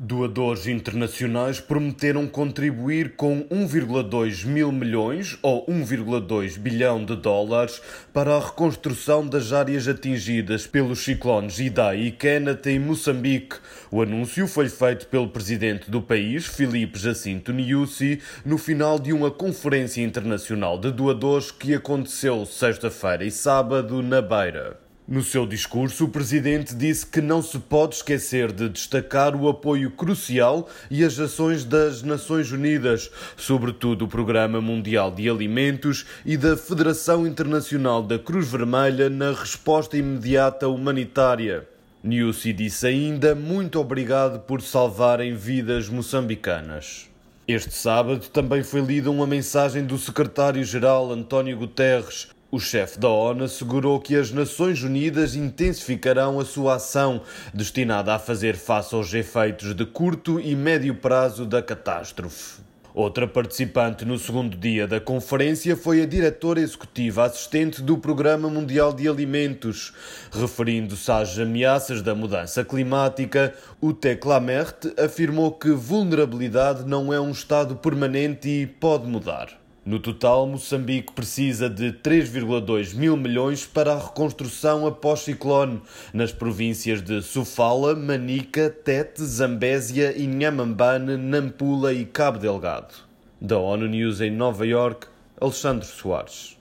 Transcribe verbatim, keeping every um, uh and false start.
Doadores internacionais prometeram contribuir com um vírgula dois mil milhões ou um vírgula dois bilhão de dólares para a reconstrução das áreas atingidas pelos ciclones Idai e Kenneth em Moçambique. O anúncio foi feito pelo presidente do país, Filipe Jacinto Nyusi, no final de uma conferência internacional de doadores que aconteceu sexta-feira e sábado na Beira. No seu discurso, o presidente disse que não se pode esquecer de destacar o apoio crucial e as ações das Nações Unidas, sobretudo o Programa Mundial de Alimentos e da Federação Internacional da Cruz Vermelha na resposta imediata humanitária. Nyusi disse ainda muito obrigado por salvarem vidas moçambicanas. Este sábado também foi lida uma mensagem do secretário-geral António Guterres. O chefe da ONU assegurou que as Nações Unidas intensificarão a sua ação, destinada a fazer face aos efeitos de curto e médio prazo da catástrofe. Outra participante no segundo dia da conferência foi a diretora executiva assistente do Programa Mundial de Alimentos. Referindo-se às ameaças da mudança climática, Ute Klamert afirmou que vulnerabilidade não é um estado permanente e pode mudar. No total, Moçambique precisa de três vírgula dois mil milhões para a reconstrução após ciclone, nas províncias de Sofala, Manica, Tete, Zambésia, Inhambane, Nampula e Cabo Delgado. Da ONU News em Nova Iorque, Alexandre Soares.